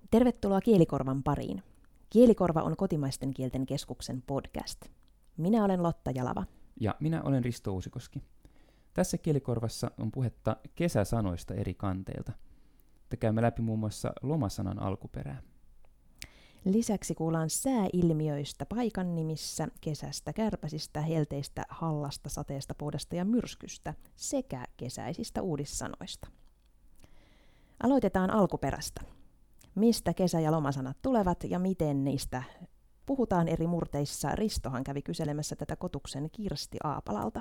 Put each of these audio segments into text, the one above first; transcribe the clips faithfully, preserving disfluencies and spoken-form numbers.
Tervetuloa Kielikorvan pariin. Kielikorva on kotimaisten kielten keskuksen podcast. Minä olen Lotta Jalava. Ja minä olen Risto Uusikoski. Tässä Kielikorvassa on puhetta kesäsanoista eri kanteilta. Te käymme läpi muun muassa lomasanan alkuperää. Lisäksi kuullaan sääilmiöistä paikan nimissä, kesästä, kärpäsistä, helteistä, hallasta, sateesta, puudesta ja myrskystä sekä kesäisistä uudissanoista. Aloitetaan alkuperästä. Mistä kesä- ja lomasanat tulevat ja miten niistä puhutaan eri murteissa? Ristohan kävi kyselemässä tätä Kotuksen Kirsti Aapalalta.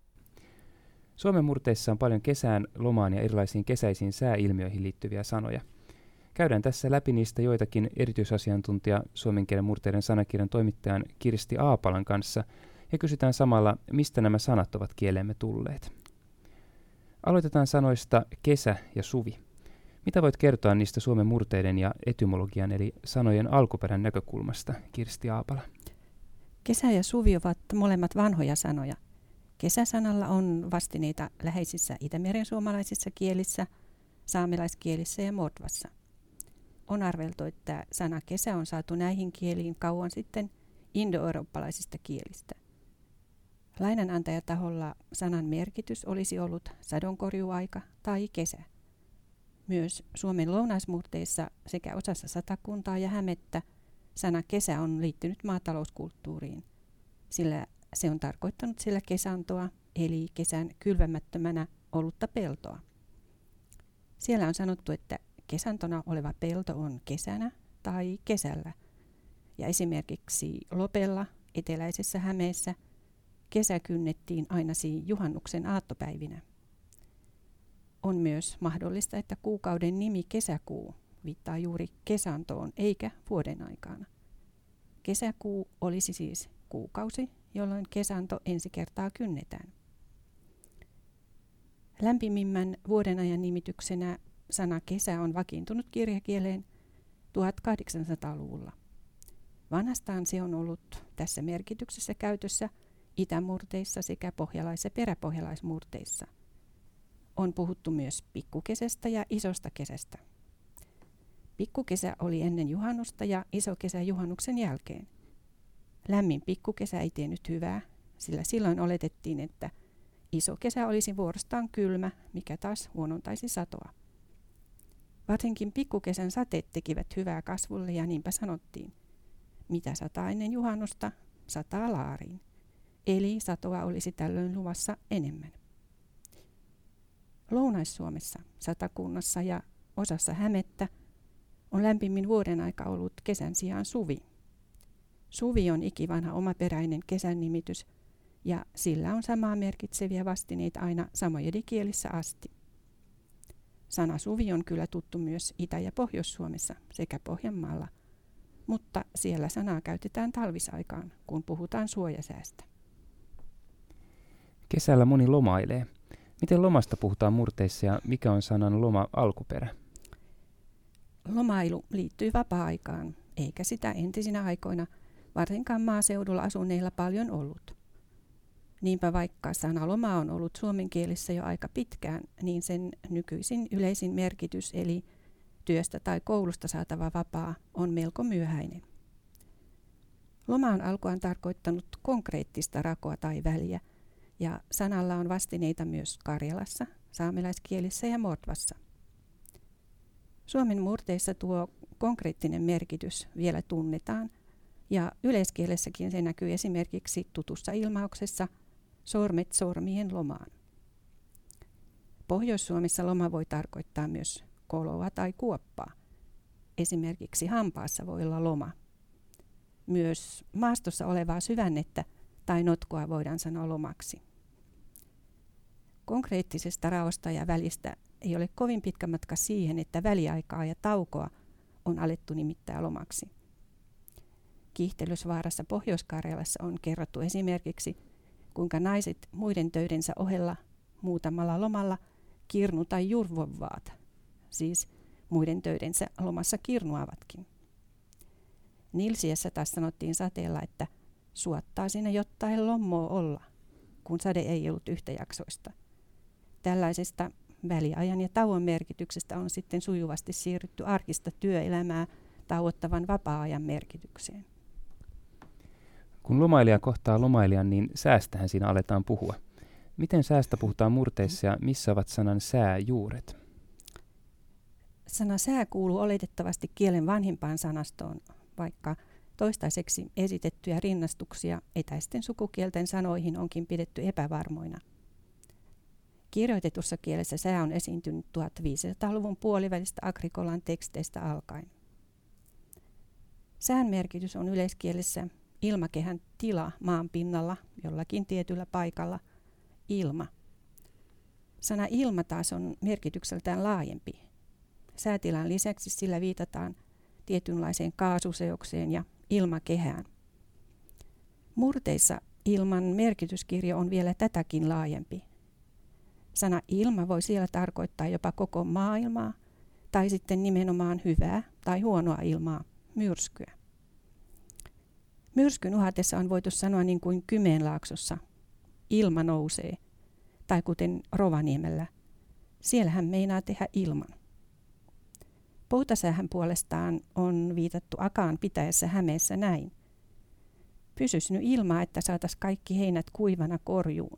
Suomen murteissa on paljon kesään, lomaan ja erilaisiin kesäisiin sääilmiöihin liittyviä sanoja. Käydään tässä läpi niistä joitakin erityisasiantuntija suomen kielen murteiden sanakirjan toimittajan Kirsti Aapalan kanssa ja kysytään samalla, mistä nämä sanat ovat kieleemme tulleet. Aloitetaan sanoista kesä ja suvi. Mitä voit kertoa niistä Suomen murteiden ja etymologian eli sanojen alkuperän näkökulmasta, Kirsti Aapala? Kesä ja suvi ovat molemmat vanhoja sanoja. Kesäsanalla on vastineita läheisissä itämeren suomalaisissa kielissä, saamelaiskielissä ja mordvassa. On arveltu, että sana kesä on saatu näihin kieliin kauan sitten indo-eurooppalaisista kielistä. Lainanantajataholla sanan merkitys olisi ollut sadonkorjuaika tai kesä. Myös Suomen lounaismurteissa sekä osassa Satakuntaa ja Hämettä sana kesä on liittynyt maatalouskulttuuriin, sillä se on tarkoittanut sillä kesantoa, eli kesän kylvämättömänä ollutta peltoa. Siellä on sanottu, että kesantona oleva pelto on kesänä tai kesällä, ja esimerkiksi Lopella, eteläisessä Hämeessä, kesä kynnettiin aina juhannuksen aattopäivinä. On myös mahdollista, että kuukauden nimi kesäkuu viittaa juuri kesantoon eikä vuoden aikana. Kesäkuu olisi siis kuukausi, jolloin kesanto ensi kertaa kynnetään. Lämpimimmän vuodenajan nimityksenä sana kesä on vakiintunut kirjakieleen tuhatkahdeksansataaluvulla. Vanhastaan se on ollut tässä merkityksessä käytössä itämurteissa sekä pohjalais- ja peräpohjalaismurteissa. On puhuttu myös pikkukesästä ja isosta kesästä. Pikkukesä oli ennen juhannusta ja iso kesä juhannuksen jälkeen. Lämmin pikkukesä ei tiennyt hyvää, sillä silloin oletettiin, että iso kesä olisi vuorostaan kylmä, mikä taas huonontaisi satoa. Varsinkin pikkukesän sateet tekivät hyvää kasvulle ja niinpä sanottiin, mitä sataa ennen juhannusta, sataa laariin. Eli satoa olisi tällöin luvassa enemmän. Lounais-Suomessa, Satakunnassa ja osassa Hämettä on lämpimin vuoden aika ollut kesän sijaan suvi. Suvi on ikivanha omaperäinen kesän nimitys ja sillä on samaa merkitseviä vastineita aina samoyedikielissä asti. Sana suvi on kyllä tuttu myös Itä- ja Pohjois-Suomessa sekä Pohjanmaalla, mutta siellä sanaa käytetään talvisaikaan, kun puhutaan suojasäästä. Kesällä moni lomailee. Miten lomasta puhutaan murteissa ja mikä on sanan loma alkuperä? Lomailu liittyy vapaa-aikaan, eikä sitä entisinä aikoina varsinkaan maaseudulla asuneilla paljon ollut. Niinpä vaikka sana loma on ollut suomen kielissä jo aika pitkään, niin sen nykyisin yleisin merkitys eli työstä tai koulusta saatava vapaa on melko myöhäinen. Loma on alkuaan tarkoittanut konkreettista rakoa tai väliä, ja sanalla on vastineita myös Karjalassa, saamelaiskielissä ja mordvassa. Suomen murteissa tuo konkreettinen merkitys vielä tunnetaan, ja yleiskielessäkin se näkyy esimerkiksi tutussa ilmauksessa sormet sormien lomaan. Pohjois-Suomessa loma voi tarkoittaa myös koloa tai kuoppaa. Esimerkiksi hampaassa voi olla loma. Myös maastossa olevaa syvännettä tai notkoa voidaan sanoa lomaksi. Konkreettisesta raosta ja välistä ei ole kovin pitkä matka siihen, että väliaikaa ja taukoa on alettu nimittää lomaksi. Kiihtelysvaarassa Pohjois-Karjalassa on kerrottu esimerkiksi, kuinka naiset muiden töidensä ohella muutamalla lomalla kirnu- tai jurvovaat, siis muiden töidensä lomassa kirnuavatkin. Nilsiässä taas sanottiin sateella, että suottaa sinne jotain lommoa olla, kun sade ei ollut yhtäjaksoista. Tällaisesta väliajan ja tauon merkityksestä on sitten sujuvasti siirrytty arkista työelämää tauottavan vapaa-ajan merkitykseen. Kun lomailija kohtaa lomailijan, niin säästähän siinä aletaan puhua. Miten säästä puhutaan murteissa ja missä ovat sanan sää juuret? Sana sää kuuluu oletettavasti kielen vanhimpaan sanastoon, vaikka toistaiseksi esitettyjä rinnastuksia etäisten sukukielten sanoihin onkin pidetty epävarmoina. Kirjoitetussa kielessä sää on esiintynyt tuhatviisisataaluvun puolivälistä Agrikolan teksteistä alkaen. Sään merkitys on yleiskielessä ilmakehän tila maan pinnalla jollakin tietyllä paikalla, ilma. Sana ilma taas on merkitykseltään laajempi. Säätilan lisäksi sillä viitataan tietynlaiseen kaasuseokseen ja ilmakehään. Murteissa ilman merkityskirjo on vielä tätäkin laajempi. Sana ilma voi siellä tarkoittaa jopa koko maailmaa tai sitten nimenomaan hyvää tai huonoa ilmaa, myrskyä. Myrskyn uhatessa on voitu sanoa niin kuin Kymenlaaksossa, ilma nousee, tai kuten Rovaniemellä, siellähän meinaa tehdä ilman. Poutasäähän puolestaan on viitattu Akaan pitäessä Hämeessä näin. Pysys nyt ilmaa, että saatas kaikki heinät kuivana korjuun.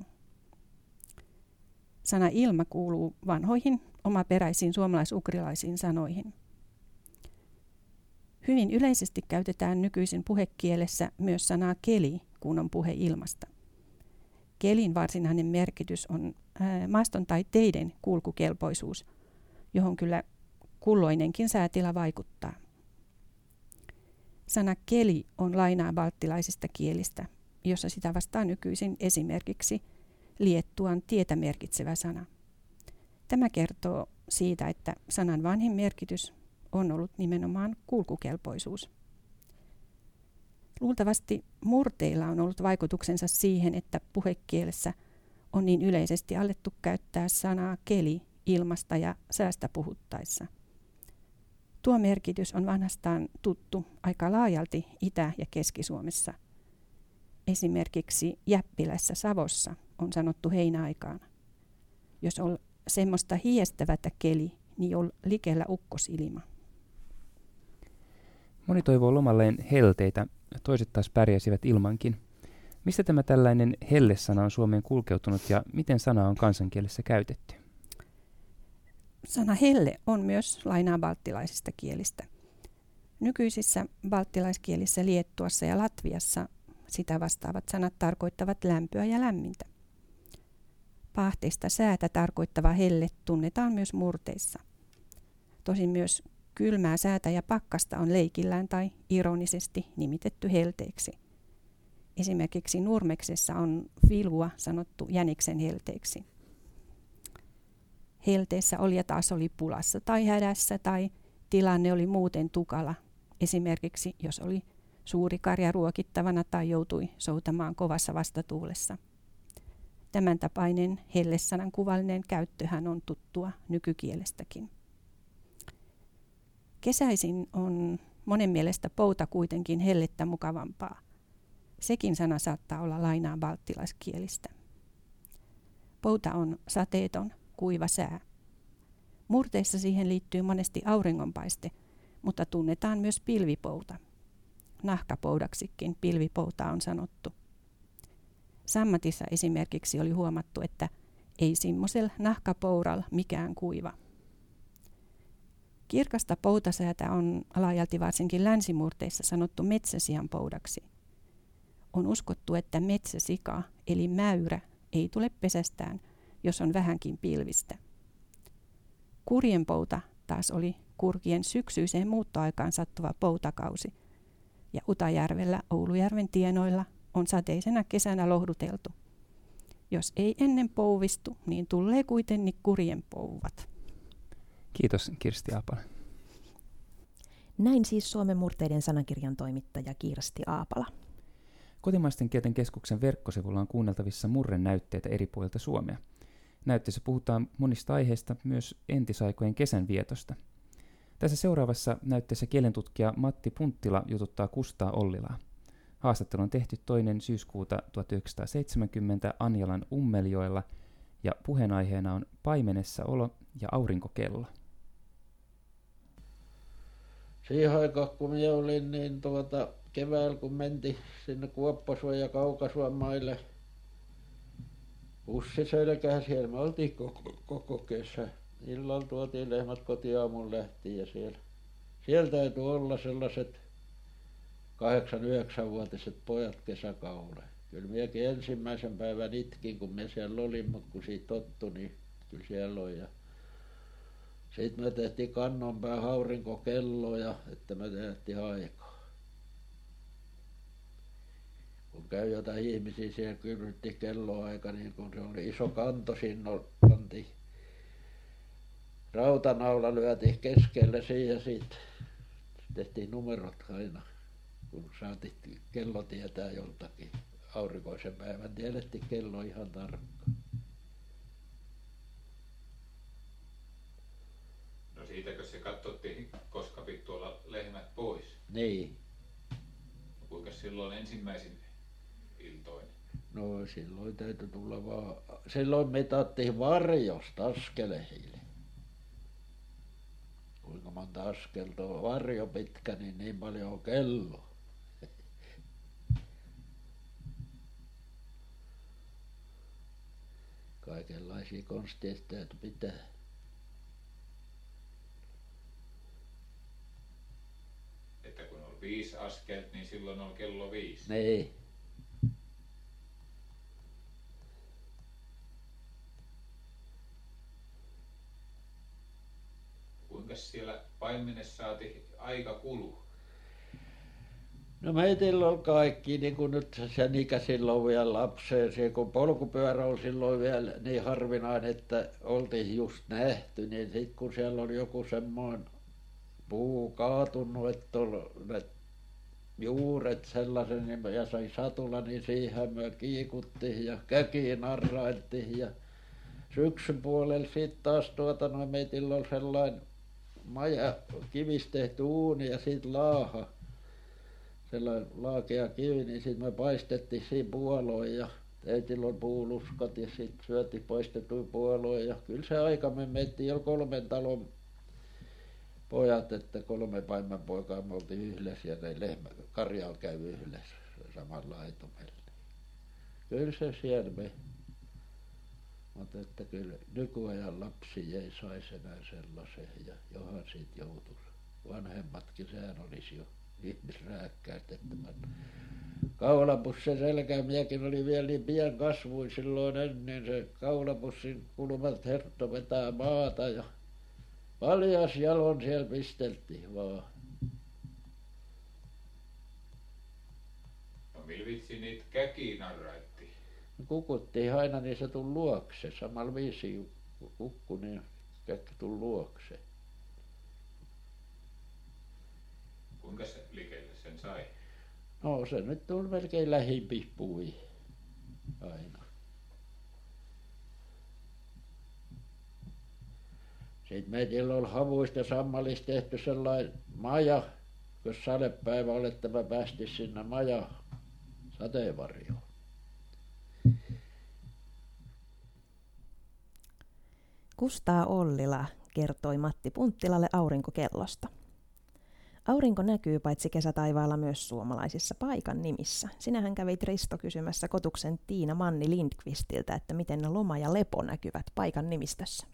Sana ilma kuuluu vanhoihin, omaperäisiin suomalais-ugrilaisiin sanoihin. Hyvin yleisesti käytetään nykyisin puhekielessä myös sanaa keli, kun on puhe ilmasta. Kelin varsinainen merkitys on ää, maaston tai teiden kulkukelpoisuus, johon kyllä kulloinenkin säätila vaikuttaa. Sana keli on lainaa balttilaisista kielistä, jossa sitä vastaa nykyisin esimerkiksi Liettuan tietä merkitsevä sana. Tämä kertoo siitä, että sanan vanhin merkitys on ollut nimenomaan kulkukelpoisuus. Luultavasti murteilla on ollut vaikutuksensa siihen, että puhekielessä on niin yleisesti alettu käyttää sanaa keli ilmasta ja säästä puhuttaessa. Tuo merkitys on vanhastaan tuttu aika laajalti Itä- ja Keski-Suomessa. Esimerkiksi Jäppilässä Savossa on sanottu heinäaikaan. Jos on semmoista hiestävätä keli, niin on likellä ukkosilma. Moni toivoo lomalleen helteitä, toiset taas pärjäsivät ilmankin. Mistä tämä tällainen helle-sana on Suomeen kulkeutunut ja miten sana on kansankielessä käytetty? Sana helle on myös lainaa balttilaisista kielistä. Nykyisissä balttilaiskielissä Liettuassa ja Latviassa sitä vastaavat sanat tarkoittavat lämpöä ja lämmintä. Paahteista säätä tarkoittava helle tunnetaan myös murteissa. Tosin myös kylmää säätä ja pakkasta on leikillään tai ironisesti nimitetty helteeksi. Esimerkiksi Nurmeksessa on vilua sanottu jäniksen helteeksi. Helteessä olija taas oli pulassa tai hädässä tai tilanne oli muuten tukala. Esimerkiksi jos oli suuri karja ruokittavana tai joutui soutamaan kovassa vastatuulessa. Tämän tapainen helle-sanan kuvallinen käyttöhän on tuttua nykykielestäkin. Kesäisin on monen mielestä pouta kuitenkin hellettä mukavampaa. Sekin sana saattaa olla lainaa balttilaiskielistä. Pouta on sateeton, kuiva sää. Murteissa siihen liittyy monesti auringonpaiste, mutta tunnetaan myös pilvipouta. Nahkapoudaksikin pilvipouta on sanottu. Sammatissa esimerkiksi oli huomattu, että ei simmosel nahkapoural mikään kuiva. Kirkasta poutasäätä on laajalti varsinkin länsimurteissa sanottu metsäsian poudaksi. On uskottu, että metsäsika eli mäyrä ei tule pesästään, jos on vähänkin pilvistä. Kurjenpouta taas oli kurkien syksyiseen muuttoaikaan sattuva poutakausi, ja Utajärvellä Oulujärven tienoilla on sateisena kesänä lohduteltu. Jos ei ennen pouvistu, niin tulee kuitenkin kurjenpouvat. Kiitos Kirsti Aapala. Näin siis Suomen murteiden sanakirjan toimittaja Kirsti Aapala. Kotimaisten kielten keskuksen verkkosivulla on kuunneltavissa murrenäytteitä eri puolilta Suomea. Näytteessä puhutaan monista aiheista, myös entisaikojen kesänvietosta. Tässä seuraavassa näytteessä kielentutkija Matti Punttila jututtaa Kustaa Ollilaa. Haastattelu on tehty toinen syyskuuta tuhatyhdeksänsataaseitsemänkymmentä Anjalan Ummeljoella ja puheenaiheena on paimenessa olo ja aurinkokello. Siihen aikaan, kun minä olin, niin tuota, keväällä kun mentiin sinne Kuopposuon ja Kaukasuon maille bussi selkään, siellä me oltiin koko, koko kesä. Illalla tuotiin lehmät kotiin, aamulla lähtiin ja siellä, siellä täytyi olla sellaiset kahdeksan yhdeksänvuotiset pojat kesäkaudella. Kyllä minäkin ensimmäisen päivän itkin, kun me siellä olin, mutta kun siitä tottui, niin kyllä siellä on. Ja sitten me tehtiin kannonpään aurinkokelloja, että me tehtiin aikaa. Kun käy jotain ihmisiä, siellä kylrytti kelloaika, niin kun se oli iso kanto, siinä pantiin rautanaula, lyötiin keskelle siihen ja sitten tehtiin numerot aina, kun saatiin kello tietää joltakin. Aurinkoisen päivän tiedettiin kello ihan tarkkaan. No siitäkö se katsottiin, koska piti tuolla lehmät pois? Niin. No kuinka silloin ensimmäisin iltoin? No silloin täytyi tulla vaan, silloin mitattiin varjosta askelehille. Kuinka monta askelta on varjo pitkä, niin niin paljon on kello. Kaikenlaisia konsteja täytyi pitää. Että kun oli viisi askelta, niin silloin oli kello viisi. Niin. Kuinkas siellä paimenessa saatiin aika kulua? No meillä oli kaikki, niin kuin nyt sen ikäisillä on vielä lapseen. Se, kun polkupyörä oli silloin vielä niin harvinainen, että oltiin just nähty, niin sitten kun siellä oli joku semmoinen puu kaatunut, että oli ne juuret sellaisen, niin ja sai satula, niin siihen me kiikuttiin ja käkiin narrailtiin. Ja syksyn puolella sitten taas tuota, no meillä oli sellainen maja, kivistä tehty uuni ja sitten laaha. Sellainen laakea kivi, niin sitten me paistettiin siinä puoloja ja teillä oli puuluskat ja sitten syötiin paistettuja puoloja. Ja kyllä se aika me mentiin jo kolmen talon pojat, että kolme paimenpoikaa me oltiin yhdessä ja ne lehmä, karjalla käy yhdessä samalla laitumella. Kyllä se siellä me. Mutta että kyllä nykyajan lapsi ei saisi enää sellaisen ja johan siitä joutuisi. Vanhemmatkin sehän olisi jo ihmisrääkkäät, että mä kaulapussin selkään, minäkin oli vielä niin pian kasvuin silloin ennen, se kaulapussin kulmat hertto vetää maata ja paljas jalon siellä pisteltiin vaan. No millä vitsiin niitä käkiä narraittiin? Kukuttiin aina, niin se tuli luokse, samalla viisiin kukku, niin käkki tuli luokse. Kuinka se likelle sen sai? No se nyt tuli melkein lähimpiin puihin aina. Sitten meillä oli havuista ja sammalista tehty sellainen maja, jos sadepäivä oli, että mä päästin sinne majaan sateenvarjoon. Kustaa Ollila kertoi Matti Punttilalle aurinkokellosta. Aurinko näkyy paitsi kesätaivaalla myös suomalaisissa paikan nimissä. Sinähän kävit Risto kysymässä Kotuksen Tiina Manni Lindqvistiltä, että miten loma ja lepo näkyvät paikan nimistössä.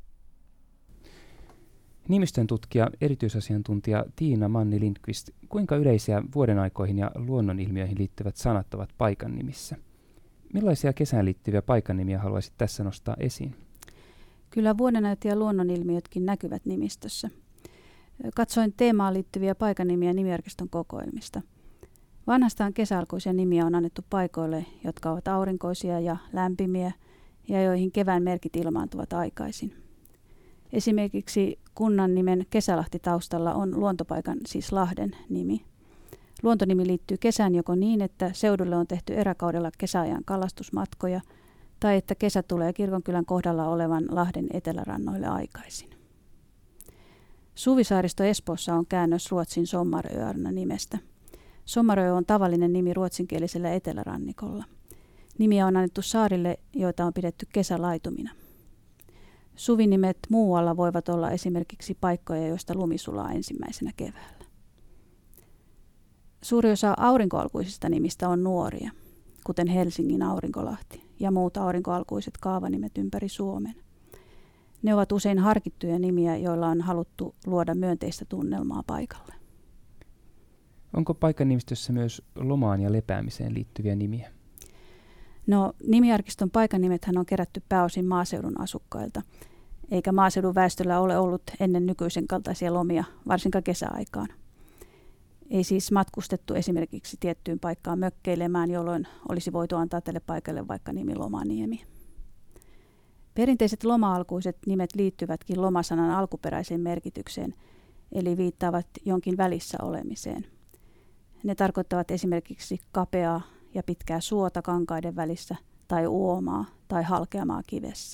Nimistön tutkija, erityisasiantuntija Tiina Manni Lindqvist, kuinka yleisiä vuodenaikoihin ja luonnonilmiöihin liittyvät sanat ovat paikan nimissä? Millaisia kesään liittyviä paikannimiä haluaisit tässä nostaa esiin? Kyllä vuodenajat ja luonnonilmiötkin näkyvät nimistössä. Katsoin teemaan liittyviä paikanimiä nimiarkiston kokoelmista. Vanhastaan kesäalkuisia nimiä on annettu paikoille, jotka ovat aurinkoisia ja lämpimiä ja joihin kevään merkit ilmaantuvat aikaisin. Esimerkiksi kunnan nimen Kesälahti taustalla on luontopaikan, siis Lahden, nimi. Luontonimi liittyy kesään joko niin, että seudulle on tehty eräkaudella kesäajan kalastusmatkoja, tai että kesä tulee Kirkonkylän kohdalla olevan Lahden etelärannoille aikaisin. Suvisaaristo Espoossa on käännös Ruotsin Sommaröarna nimestä. Sommarö on tavallinen nimi ruotsinkielisellä etelärannikolla. Nimiä on annettu saarille, joita on pidetty kesälaitumina. Suvinimet muualla voivat olla esimerkiksi paikkoja, joista lumi sulaa ensimmäisenä keväällä. Suuri osa aurinkoalkuisista nimistä on nuoria, kuten Helsingin Aurinkolahti ja muut aurinkoalkuiset kaavanimet ympäri Suomen. Ne ovat usein harkittuja nimiä, joilla on haluttu luoda myönteistä tunnelmaa paikalle. Onko paikannimistössä myös lomaan ja lepäämiseen liittyviä nimiä? No, nimiarkiston paikannimethän on kerätty pääosin maaseudun asukkailta, eikä maaseudun väestöllä ole ollut ennen nykyisen kaltaisia lomia, varsinkaan kesäaikaan. Ei siis matkustettu esimerkiksi tiettyyn paikkaan mökkeilemään, jolloin olisi voitu antaa tälle paikalle vaikka nimi Lomaniemi. Perinteiset loma-alkuiset nimet liittyvätkin lomasanan alkuperäiseen merkitykseen, eli viittaavat jonkin välissä olemiseen. Ne tarkoittavat esimerkiksi kapeaa ja pitkää suota kankaiden välissä, tai uomaa tai halkeamaa kivessä.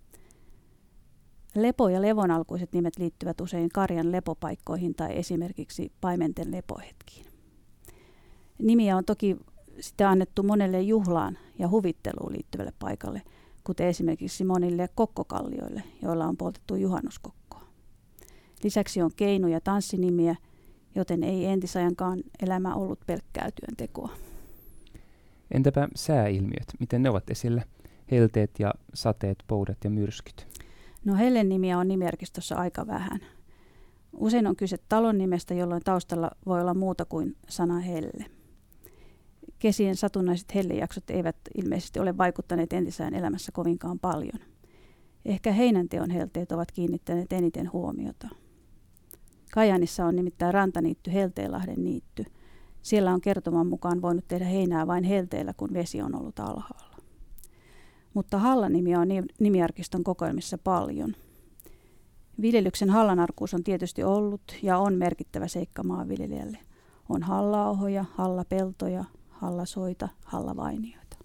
Lepo- ja levonalkuiset nimet liittyvät usein karjan lepopaikkoihin tai esimerkiksi paimenten lepohetkiin. Nimiä on toki sitä annettu monelle juhlaan ja huvitteluun liittyvälle paikalle, kuten esimerkiksi monille kokkokallioille, joilla on poltettu juhannuskokkoa. Lisäksi on keinu- ja tanssinimiä, joten ei entisajankaan elämä ollut pelkkää työntekoa. Entäpä sääilmiöt, miten ne ovat esillä? Helteet ja sateet, poudat ja myrskyt. No hellen nimiä on nimiarkistossa aika vähän. Usein on kyse talon nimestä, jolloin taustalla voi olla muuta kuin sana helle. Kesien satunnaiset hellejaksot eivät ilmeisesti ole vaikuttaneet entisään elämässä kovinkaan paljon. Ehkä heinänteon helteet ovat kiinnittäneet eniten huomiota. Kajaanissa on nimittäin rantaniitty Helteenlahden niitty. Siellä on kertoman mukaan voinut tehdä heinää vain helteellä, kun vesi on ollut alhaalla. Mutta hallanimiä on nimiarkiston kokoelmissa paljon. Viljelyksen hallanarkuus on tietysti ollut ja on merkittävä seikka maanviljelijälle. On halla-ahoja, hallapeltoja, hallasoita, hallavainioita.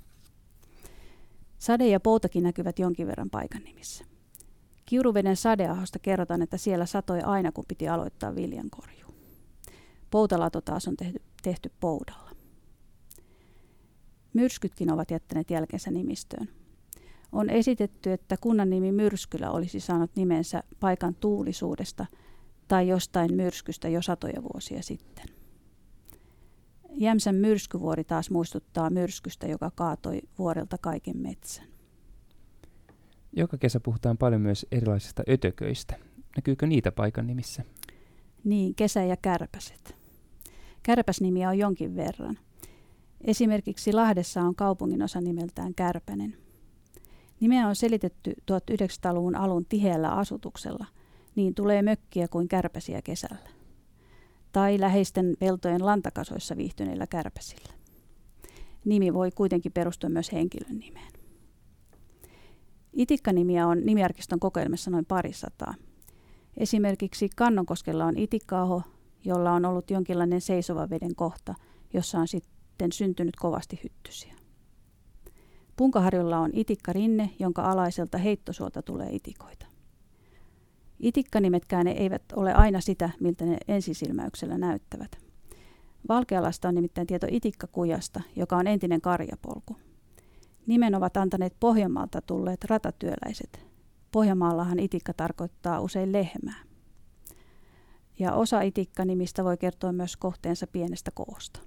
Sade ja poutakin näkyvät jonkin verran paikan nimissä. Kiuruveden sadeahosta kerrotaan, että siellä satoi aina, kun piti aloittaa viljankorjuu. Poutalato taas on tehty, tehty poudalla. Myrskytkin ovat jättäneet jälkensä nimistöön. On esitetty, että kunnan nimi Myrskylä olisi saanut nimensä paikan tuulisuudesta tai jostain myrskystä jo satoja vuosia sitten. Jämsän myrskyvuori taas muistuttaa myrskystä, joka kaatoi vuorelta kaiken metsän. Joka kesä puhutaan paljon myös erilaisista ötököistä. Näkyykö niitä paikan nimissä? Niin, kesä- ja kärpäset. Kärpäsnimiä on jonkin verran. Esimerkiksi Lahdessa on kaupunginosa nimeltään Kärpänen. Nimeä on selitetty tuhatyhdeksänsataaluvun alun tiheällä asutuksella, niin tulee mökkiä kuin kärpäsiä kesällä. Tai läheisten peltojen lantakasoissa viihtyneillä kärpäsillä. Nimi voi kuitenkin perustua myös henkilön nimeen. Itikkanimiä on nimiarkiston kokoelmassa noin parisataa. Esimerkiksi Kannonkoskella on Itikka-aho, jolla on ollut jonkinlainen seisova veden kohta, jossa on sitten syntynyt kovasti hyttysiä. Punkaharjulla on Itikka-rinne, jonka alaiselta heittosuolta tulee itikoita. Itikkanimetkään eivät ole aina sitä, miltä ne ensisilmäyksellä näyttävät. Valkealasta on nimittäin tieto Itikkakujasta, joka on entinen karjapolku. Nimen ovat antaneet Pohjanmaalta tulleet ratatyöläiset. Pohjanmaallahan itikka tarkoittaa usein lehmää. Ja osa itikkanimistä voi kertoa myös kohteensa pienestä koosta.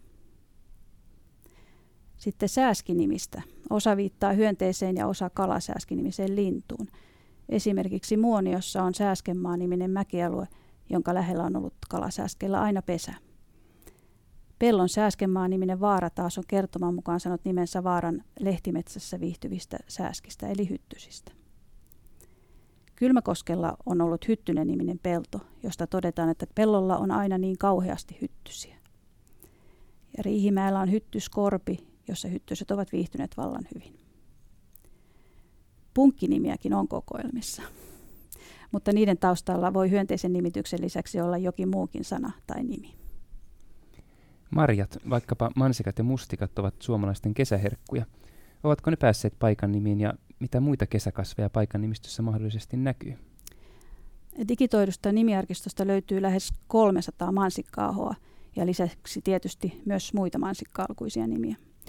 Sitten sääskinimistä. Osa viittaa hyönteiseen ja osa kalasääskinimiseen lintuun. Esimerkiksi Muoniossa on Sääskenmaa-niminen mäkialue, jonka lähellä on ollut kalasääskellä aina pesä. Pellon Sääskenmaa-niminen vaara taas on kertoman mukaan sanonut nimensä vaaran lehtimetsässä viihtyvistä sääskistä eli hyttysistä. Kylmäkoskella on ollut Hyttynen-niminen pelto, josta todetaan, että pellolla on aina niin kauheasti hyttysiä. Ja Riihimäellä on Hyttyskorpi, jossa hyttyset ovat viihtyneet vallan hyvin. Punkkinimiäkin on kokoelmissa, mutta niiden taustalla voi hyönteisen nimityksen lisäksi olla jokin muukin sana tai nimi. Marjat, vaikkapa mansikat ja mustikat, ovat suomalaisten kesäherkkuja. Ovatko ne päässeet paikan nimiin ja mitä muita kesäkasveja paikan nimistössä mahdollisesti näkyy? Digitoidusta nimiarkistosta löytyy lähes kolmesataa mansikka-ahoa ja lisäksi tietysti myös muita mansikka-alkuisia nimiä.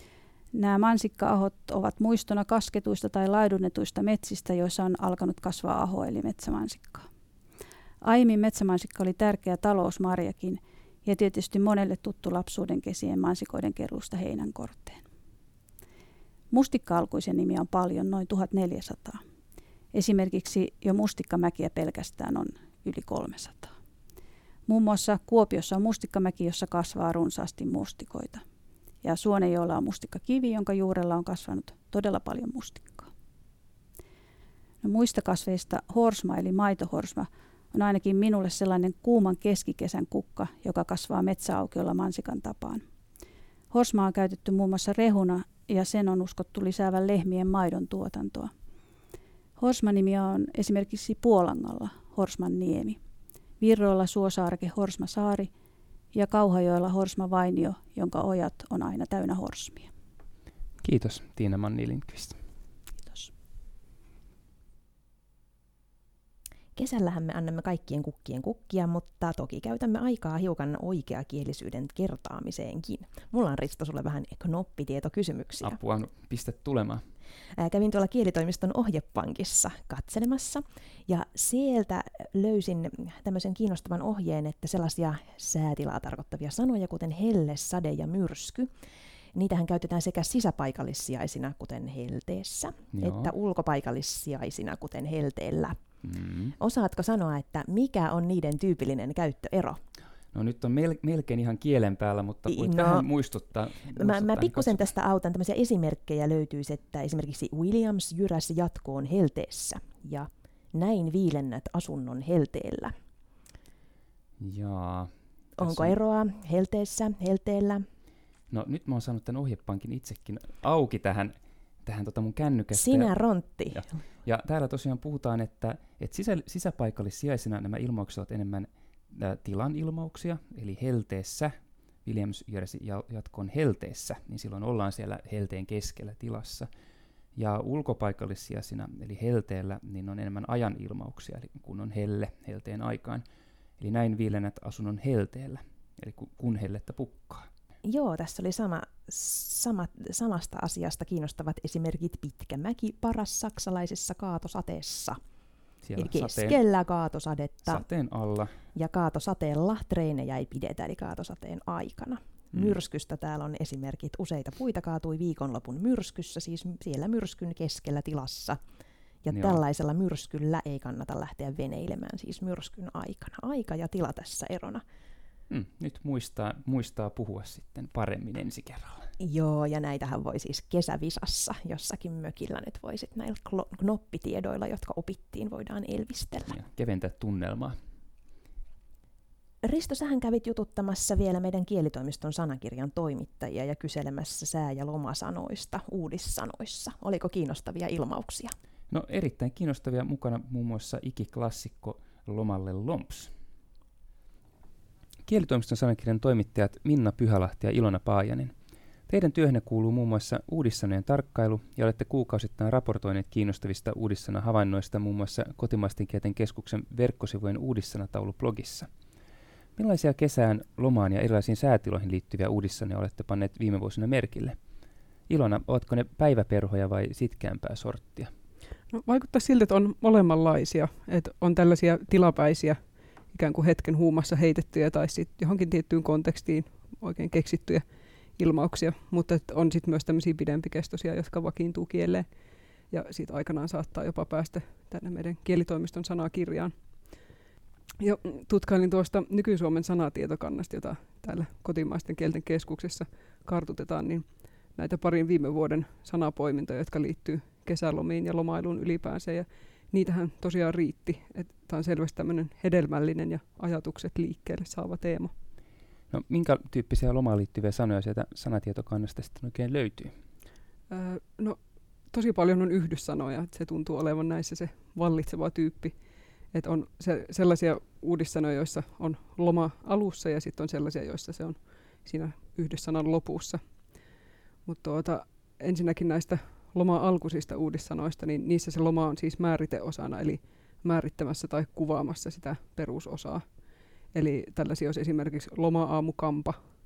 Nämä mansikka-ahot ovat muistona kasketuista tai laidunnetuista metsistä, joissa on alkanut kasvaa aho eli metsämansikkaa. Aiemmin metsämansikka oli tärkeä talousmarjakin ja tietysti monelle tuttu lapsuuden kesien mansikoiden keruusta heinänkorteen. Mustikka-alkuisen nimiä on paljon, noin tuhatneljäsataa. Esimerkiksi jo mustikkamäkiä pelkästään on yli kolmesataa. Muun muassa Kuopiossa on mustikkamäki, jossa kasvaa runsaasti mustikoita. Ja Suonenjoella on mustikkakivi, jonka juurella on kasvanut todella paljon mustikkaa. No, muista kasveista horsma eli maitohorsma on ainakin minulle sellainen kuuman keskikesän kukka, joka kasvaa metsäaukiolla mansikan tapaan. Horsmaa on käytetty muun muassa rehuna ja sen on uskottu lisäävän lehmien maidon tuotantoa. Horsmanimiä on esimerkiksi Puolangalla Horsman niemi, Virroilla Suosaareke Horsmasaari ja Kauhajoella Horsmavainio, jonka ojat on aina täynnä horsmia. Kiitos Tiina Manni-Lindqvist. Kiitos. Kesällähän me annamme kaikkien kukkien kukkia, mutta toki käytämme aikaa hiukan oikeakielisyyden kertaamiseenkin. Mulla on, Risto, sulle vähän knoppitietokysymyksiä. Apua, no, pistä tulemaan. Ää, kävin tuolla kielitoimiston ohjepankissa katselemassa ja sieltä löysin tämmöisen kiinnostavan ohjeen, että sellaisia säätilaa tarkoittavia sanoja kuten helle, sade ja myrsky, niitähän käytetään sekä sisäpaikallissijaisina kuten helteessä Joo. että ulkopaikallissijaisina kuten helteellä. Mm. Osaatko sanoa, että mikä on niiden tyypillinen käyttöero? No nyt on mel- melkein ihan kielen päällä, mutta voit No, vähän muistuttaa. muistuttaa Mä, mä niin pikkusen katso. tästä autan. Tämmöisiä esimerkkejä löytyisi, että esimerkiksi Williams jyräsi jatkoon helteessä ja näin viilennät asunnon helteellä. Jaa. Onko on- eroa helteessä, helteellä? No nyt mä oon saanut tämän ohjepankin itsekin auki tähän, tähän tota mun kännykästä. Sinä Ja, rontti. ja, ja täällä tosiaan puhutaan, että, että sisä, sisäpaikallissijaisina nämä ilmaukset ovat enemmän ä, tilan ilmauksia, eli helteessä, Williams jyräsi ja- jatkoon helteessä, niin silloin ollaan siellä helteen keskellä tilassa. Ja ulkopaikallissijaisina, eli helteellä, niin on enemmän ajan ilmauksia, eli kun on helle helteen aikaan. Eli näin viilennät asunnon helteellä, eli ku- kun hellettä pukkaa. Joo, tässä oli sama, sama, samasta asiasta kiinnostavat esimerkit Pitkämäki paras saksalaisessa kaatosateessa. Siellä Eli keskellä kaatosadetta sateen alla. ja kaatosateella treenejä ei pidetä, eli kaatosateen aikana. Mm. Myrskystä täällä on esimerkit. Useita puita kaatui viikonlopun myrskyssä, siis siellä myrskyn keskellä tilassa. Ja Joo. tällaisella myrskyllä ei kannata lähteä veneilemään, siis myrskyn aikana. Aika ja tila tässä erona. Mm, nyt muistaa, muistaa puhua sitten paremmin ensi kerralla. Joo, ja näitähän voi siis kesävisassa jossakin mökillä nyt voisit näillä klo- knoppitiedoilla, jotka opittiin, voidaan elvistellä. Ja keventää tunnelmaa. Risto, sähän kävit jututtamassa vielä meidän kielitoimiston sanakirjan toimittajia ja kyselemässä sää- ja lomasanoista uudissanoissa. Oliko kiinnostavia ilmauksia? No erittäin kiinnostavia mukana muun muassa ikiklassikko Lomalle Lomps. Kielitoimiston sanakirjan toimittajat Minna Pyhälahti ja Ilona Paajanen. Teidän työhönne kuuluu muun muassa uudissanojen tarkkailu ja olette kuukausittain raportoineet kiinnostavista uudissana-havainnoista muun muassa Kotimaisten kielten keskuksen verkkosivujen uudissanataulu-blogissa. Millaisia kesään, lomaan ja erilaisiin säätiloihin liittyviä uudissanoja olette panneet viime vuosina merkille? Ilona, ovatko ne päiväperhoja vai sitkeämpää sorttia? No, vaikuttaa siltä, että on molemmanlaisia. Että on tällaisia tilapäisiä, ikään kuin hetken huumassa heitettyjä tai sitten johonkin tiettyyn kontekstiin oikein keksittyjä ilmauksia, mutta että on sitten myös tämmöisiä pidempikestoisia, jotka vakiintuu kieleen ja siitä aikanaan saattaa jopa päästä tänne meidän kielitoimiston sanakirjaan. Ja tutkailin tuosta Nyky-Suomen sanatietokannasta, jota täällä Kotimaisten kielten keskuksessa kartutetaan, niin näitä parin viime vuoden sanapoimintoja, jotka liittyy kesälomiin ja lomailuun ylipäänsä, ja niitähän tosiaan riitti. Tämä on selvästi tämmöinen hedelmällinen ja ajatukset liikkeelle saava teema. No, minkä tyyppisiä lomaan liittyviä sanoja sieltä sanatietokannasta sitten oikein löytyy? Öö, no, tosi paljon on yhdyssanoja, että se tuntuu olevan näissä se vallitseva tyyppi. Että on se, sellaisia uudissanoja, joissa on loma alussa ja sitten on sellaisia, joissa se on siinä yhdyssanan lopussa. Mutta tuota, ensinnäkin näistä loma-alkuisista uudissanoista, niin niissä se loma on siis määriteosana, eli määrittämässä tai kuvaamassa sitä perusosaa. Eli tällaisia olisi esimerkiksi loma-aamukampa,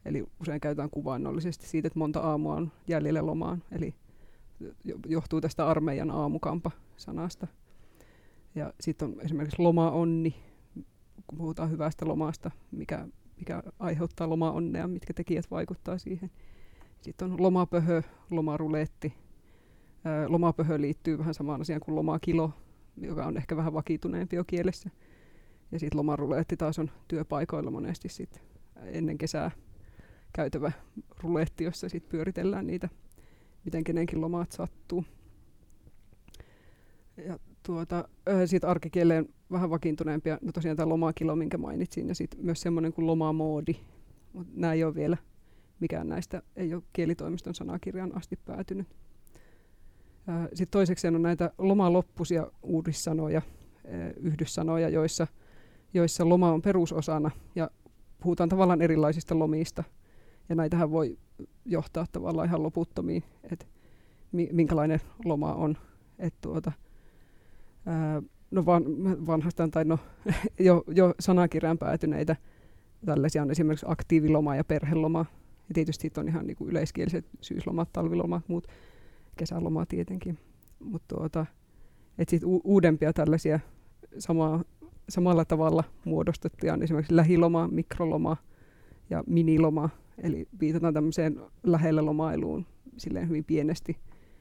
Eli usein käytetään kuvainnollisesti siitä, että monta aamua on jäljellä lomaan. Eli johtuu tästä armeijan aamukampa-sanasta. Ja sitten on esimerkiksi lomaonni, kun puhutaan hyvästä lomasta, mikä, mikä aiheuttaa lomaonnea, mitkä tekijät vaikuttaa siihen. Sitten on lomapöhö, lomaruleetti. Ää, lomapöhö liittyy vähän samaan asiaan kuin lomakilo, joka on ehkä vähän vakituneempi jo kielessä. Ja sitten lomaruleetti taas on työpaikoilla monesti sit ennen kesää käytävä ruleetti, jossa sit pyöritellään niitä, miten kenenkin lomaat sattuu. Ja tuota, siitä arkikieleen vähän vakiintuneempia, no tosiaan tämä lomakilo, minkä mainitsin, ja sitten myös semmoinen kuin lomamoodi. Mutta nämä ei ole vielä, mikään näistä ei ole kielitoimiston sanakirjaan asti päätynyt. Sitten toisekseen on näitä lomaloppuisia uudissanoja, yhdyssanoja, joissa, joissa loma on perusosana, ja puhutaan tavallaan erilaisista lomista. Ja näitähän voi johtaa tavallaan ihan loputtomiin, että minkälainen loma on. Et tuota, ää, no van, vanhastaan tai no, jo, jo sanakirjaan päätyneitä tällaisia on esimerkiksi aktiiviloma ja perheloma. Ja tietysti on ihan niinku yleiskieliset syyslomat, talvilomat, muut kesäloma tietenkin. Mutta tuota, sitten u- uudempia tällaisia samaa, samalla tavalla muodostettuja on esimerkiksi lähiloma, mikroloma ja miniloma. Eli viitataan tämmöiseen lähellä lomailuun silleen hyvin pienesti,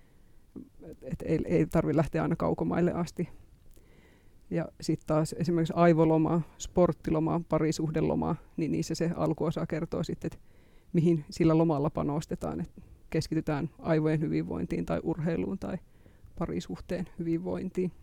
että ei, ei tarvitse lähteä aina kaukomaille asti. Ja sitten taas esimerkiksi aivoloma, sporttiloma, parisuhdeloma, niin niissä se alkuosa kertoo sitten, että mihin sillä lomalla panostetaan. Et keskitytään aivojen hyvinvointiin tai urheiluun tai parisuhteen hyvinvointiin.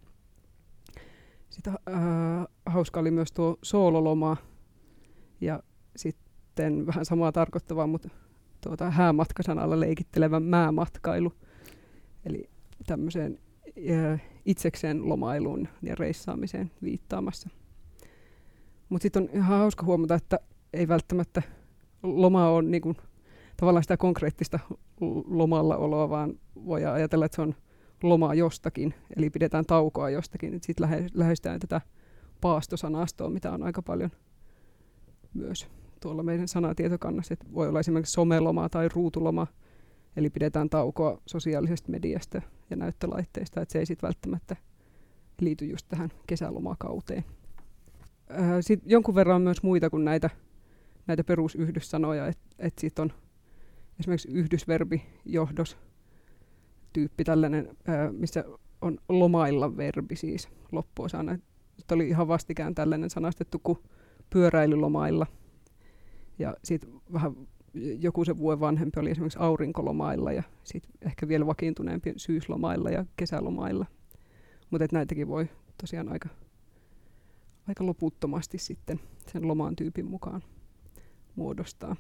Sitten äh, hauska oli myös tuo soololoma ja sitten vähän samaa tarkoittavaa, mutta tuota, häämatkasanalla leikittelevä määmatkailu. Eli tämmöiseen äh, itsekseen lomailuun ja reissaamiseen viittaamassa. Mutta sitten on ihan hauska huomata, että ei välttämättä loma ole niinku tavallaan sitä konkreettista lomalla oloa, vaan voi ajatella, että se on lomaa jostakin, eli pidetään taukoa jostakin. Sitten lähe, lähestytään tätä paastosanastoa, mitä on aika paljon myös tuolla meidän sanatietokannassa. Et voi olla esimerkiksi someloma tai ruutuloma, eli pidetään taukoa sosiaalisesta mediasta ja näyttölaitteista, että se ei sitten välttämättä liity just tähän kesälomakauteen. Sitten jonkun verran on myös muita kuin näitä, näitä perusyhdyssanoja, että et sitten on esimerkiksi yhdysverbi, johdos, tyyppi tällainen, ää, missä on lomailla verbi siis loppuosana. Sitten oli ihan vastikään tällainen sanastettu kuin pyöräilylomailla. Ja sitten vähän joku se vuoden vanhempi oli esimerkiksi aurinkolomailla ja sitten ehkä vielä vakiintuneempi syyslomailla ja kesälomailla. Mutta näitäkin voi tosiaan aika, aika loputtomasti sitten sen lomaan tyypin mukaan muodostaa.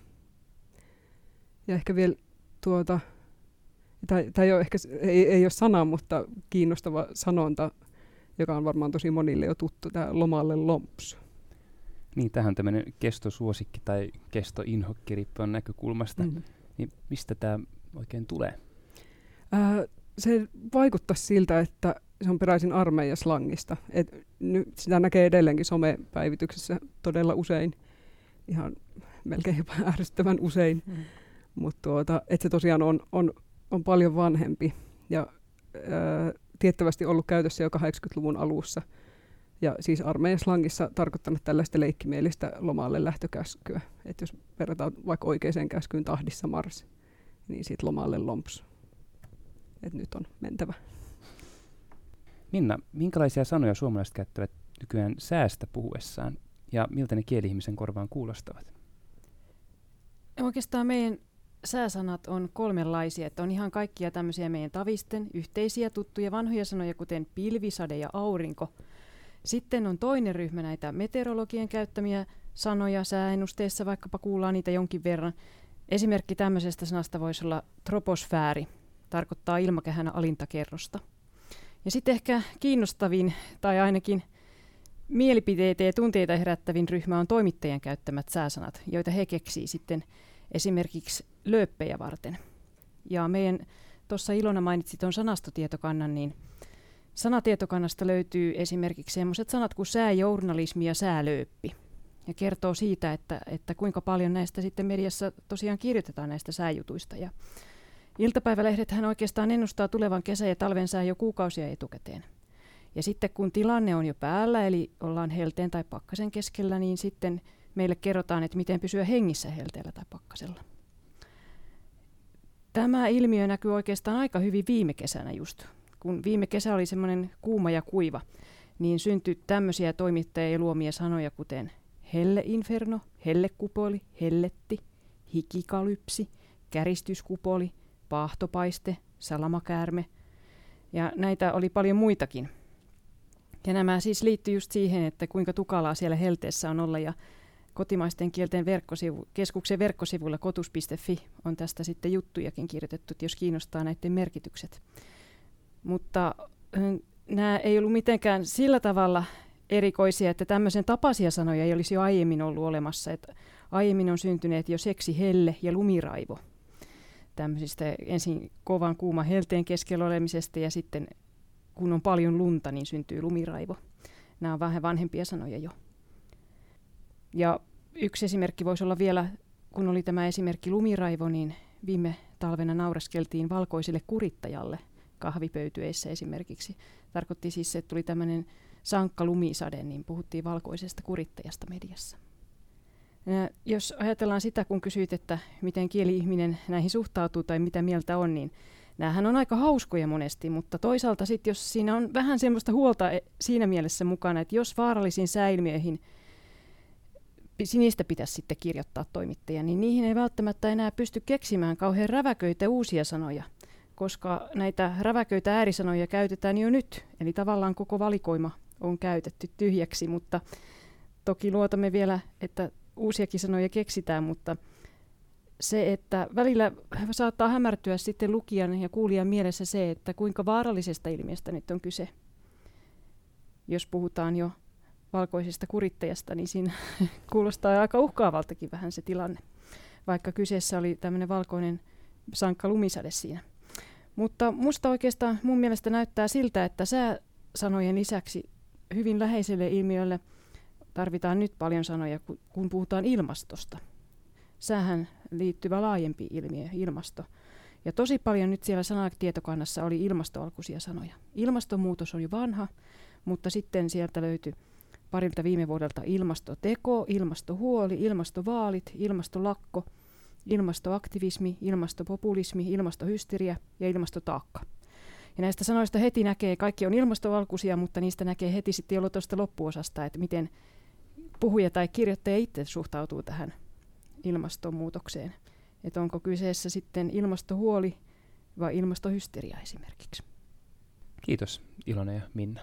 Ja ehkä vielä tuota, tämä ei ole ehkä ei, ei ole sana, mutta kiinnostava sanonta, joka on varmaan tosi monille jo tuttu, tämä lomalle lomps. Niin, tähän on tämmöinen kestosuosikki tai kestoinhokki riippuen näkökulmasta. Mm-hmm. Niin mistä tämä oikein tulee? Ää, se vaikuttaa siltä, että se on peräisin armeijaslangista. Et nyt sitä näkee edelleenkin somepäivityksessä todella usein, ihan melkein jopa ärsyttävän usein. Mm. Mutta tuota, että se tosiaan on, on, on paljon vanhempi ja ää, tiettävästi ollut käytössä jo kahdeksankymmentäluvun alussa. Ja siis armeijaslangissa tarkoittanut tällaista leikkimielistä lomalle lähtökäskyä. Että jos verrataan vaikka oikeaan käskyyn tahdissa mars, niin siitä lomalle lomps. Että nyt on mentävä. Minna, minkälaisia sanoja suomalaiset käyttävät nykyään säästä puhuessaan ja miltä ne kieli-ihmisen korvaan kuulostavat? Oikeastaan meidän sääsanat on kolmenlaisia, että on ihan kaikkia tämmöisiä meidän tavisten yhteisiä tuttuja vanhoja sanoja, kuten pilvi, sade ja aurinko. Sitten on toinen ryhmä näitä meteorologien käyttämiä sanoja sääennusteessa, vaikkapa kuullaan niitä jonkin verran. Esimerkki tämmöisestä sanasta voisi olla troposfääri, tarkoittaa ilmakehän alinta kerrosta. Ja sitten ehkä kiinnostavin tai ainakin mielipiteitä ja tunteita herättävin ryhmä on toimittajien käyttämät sääsanat, joita he keksii sitten esimerkiksi lööppejä varten. Ja meidän tuossa Ilona mainitsi tuon sanastotietokannan, niin sanatietokannasta löytyy esimerkiksi sellaiset sanat kuin sääjournalismi ja säälööppi. ja kertoo siitä, että, että kuinka paljon näistä sitten mediassa tosiaan kirjoitetaan näistä sääjutuista. Ja iltapäivälehdethän oikeastaan ennustaa tulevan kesä- ja talven sää jo kuukausia etukäteen. Ja sitten kun tilanne on jo päällä, eli ollaan helteen tai pakkasen keskellä, niin sitten meille kerrotaan, että miten pysyä hengissä helteellä tai pakkasella. Tämä ilmiö näkyy oikeastaan aika hyvin viime kesänä just. Kun viime kesä oli semmoinen kuuma ja kuiva, niin syntyi tämmöisiä toimittajien luomia sanoja, kuten helleinferno, hellekupoli, helletti, hikikalypsi, käristyskupoli, paahtopaiste, salamakäärme. Ja näitä oli paljon muitakin. Ja nämä siis liittyy just siihen, että kuinka tukalaa siellä helteessä on olla. Ja kotimaisten kielten verkkosivu, keskuksen verkkosivuilla kotus piste fi on tästä sitten juttujakin kirjoitettu, jos kiinnostaa näiden merkitykset. Mutta nämä ei ollut mitenkään sillä tavalla erikoisia, että tämmöisen tapaisia sanoja ei olisi jo aiemmin ollut olemassa. Että aiemmin on syntyneet jo seksi, helle ja lumiraivo. Tämmöisistä ensin kovan kuuman helteen keskellä olemisesta ja sitten kun on paljon lunta, niin syntyy lumiraivo. Nämä on vähän vanhempia sanoja jo. Ja yksi esimerkki voisi olla vielä, kun oli tämä esimerkki lumiraivo, niin viime talvena nauraskeltiin valkoiselle kurittajalle kahvipöytyeissä esimerkiksi. Tarkoitti siis, että tuli tämmöinen sankka lumisade, niin puhuttiin valkoisesta kurittajasta mediassa. Ja jos ajatellaan sitä, kun kysyit, että miten kieli-ihminen näihin suhtautuu tai mitä mieltä on, niin näähän on aika hauskoja monesti, mutta toisaalta sitten, jos siinä on vähän semmoista huolta siinä mielessä mukana, että jos vaarallisiin sääilmiöihin niistä pitäisi sitten kirjoittaa toimittajia, niin niihin ei välttämättä enää pysty keksimään kauhean räväköitä uusia sanoja, koska näitä räväköitä äärisanoja käytetään jo nyt, eli tavallaan koko valikoima on käytetty tyhjäksi, mutta toki luotamme vielä, että uusiakin sanoja keksitään, mutta se, että välillä saattaa hämärtyä sitten lukijan ja kuulijan mielessä se, että kuinka vaarallisesta ilmiöstä nyt on kyse. Jos puhutaan jo valkoisesta kurittajasta, niin siinä kuulostaa aika uhkaavaltakin vähän se tilanne, vaikka kyseessä oli tämmöinen valkoinen sankka lumisade siinä. Mutta musta oikeastaan mun mielestä näyttää siltä, että sääsanojen lisäksi hyvin läheiselle ilmiölle tarvitaan nyt paljon sanoja, kun puhutaan ilmastosta. Säähän liittyvä laajempi ilmiö, ilmasto. Ja tosi paljon nyt siellä sanatietokannassa oli ilmastoalkuisia sanoja. Ilmastonmuutos on jo vanha, mutta sitten sieltä löytyi parilta viime vuodelta ilmastoteko, ilmastohuoli, ilmastovaalit, ilmastolakko, ilmastoaktivismi, ilmastopopulismi, ilmastohysteria ja ilmastotaakka. Ja näistä sanoista heti näkee, kaikki on ilmastoalkuisia, mutta niistä näkee heti sitten jo tuosta loppuosasta, että miten puhuja tai kirjoittaja itse suhtautuu tähän ilmastonmuutokseen. Että onko kyseessä sitten ilmastohuoli vai ilmastohysteria esimerkiksi. Kiitos Ilona ja Minna.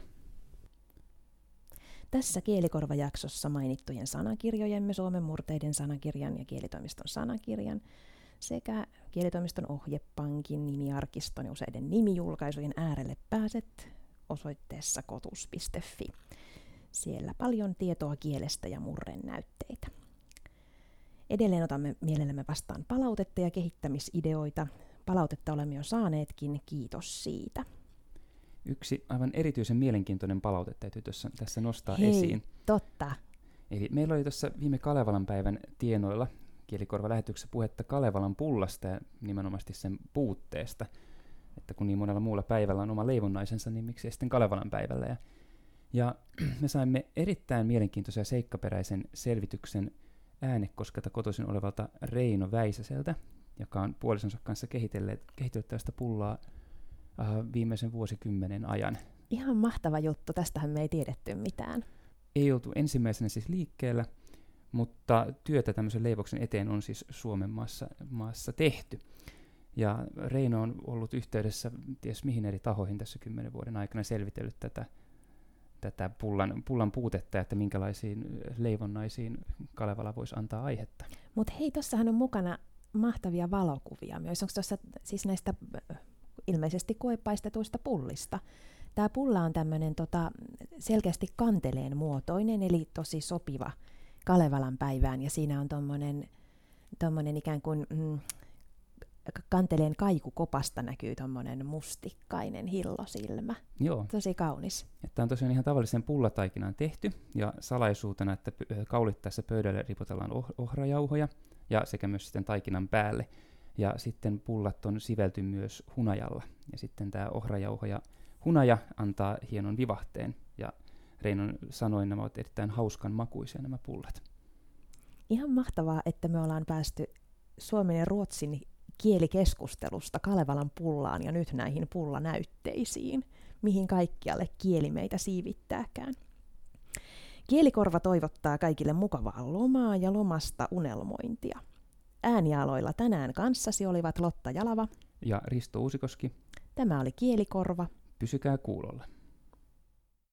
Tässä Kielikorva-jaksossa mainittujen sanakirjojemme Suomen murteiden sanakirjan ja Kielitoimiston sanakirjan sekä Kielitoimiston ohjepankin, nimiarkiston ja useiden nimijulkaisujen äärelle pääset osoitteessa kotus piste fi. Siellä paljon tietoa kielestä ja murrenäytteitä. Edelleen otamme mielellämme vastaan palautetta ja kehittämisideoita. Palautetta olemme jo saaneetkin, kiitos siitä. Yksi aivan erityisen mielenkiintoinen palaute täytyy tuossa, tässä nostaa Hei, esiin. Totta. Eli meillä oli tuossa viime Kalevalan päivän tienoilla Kielikorva-lähetyksessä puhetta Kalevalan pullasta ja nimenomaisesti sen puutteesta. Että kun niin monella muulla päivällä on oma leivonnaisensa, niin miksi sitten Kalevalan päivällä. Ja, ja me saimme erittäin mielenkiintoisen ja seikkaperäisen selvityksen Äänekoskelta kotoisin olevalta Reino Väisäseltä, joka on puolisonsa kanssa kehitellyt, kehitellyt tästä pullaa uh, viimeisen vuosikymmenen ajan. Ihan mahtava juttu, tästähän me ei tiedetty mitään. Ei oltu ensimmäisenä siis liikkeellä, mutta työtä tämmöisen leivoksen eteen on siis Suomen maassa, maassa tehty. Ja Reino on ollut yhteydessä ties mihin eri tahoihin tässä kymmenen vuoden aikana selvitellyt tätä, tätä pullan, pullan puutetta, että minkälaisiin leivonnaisiin Kalevala voisi antaa aihetta. Mutta hei, tuossahan on mukana mahtavia valokuvia myös. Onko tuossa siis näistä ilmeisesti koepaistetuista pullista? Tämä pulla on tämmöinen tota, selkeästi kanteleen muotoinen, eli tosi sopiva Kalevalan päivään, ja siinä on tommonen, tommonen ikään kuin mm, kanteleen kaikukopasta näkyy tommonen mustikkainen hillosilmä. Joo. Tosi kaunis. Tämä on tosiaan ihan tavallisen pullataikinaan tehty, ja salaisuutena, että kaulittaessa pöydälle ripotellaan oh- ohrajauhoja, ja sekä myös sitten taikinan päälle. Ja sitten pullat on sivelty myös hunajalla, ja sitten tämä ohrajauho ja hunaja antaa hienon vivahteen, ja Reinon sanoin nämä ovat erittäin hauskan makuisia nämä pullat. Ihan mahtavaa, että me ollaan päästy suomen ja ruotsin kielikeskustelusta Kalevalan pullaan ja nyt näihin pullanäytteisiin, mihin kaikkialle kieli meitä siivittääkään. Kielikorva toivottaa kaikille mukavaa lomaa ja lomasta unelmointia. Äänialoilla tänään kanssasi olivat Lotta Jalava ja Risto Uusikoski. Tämä oli Kielikorva. Pysykää kuulolla.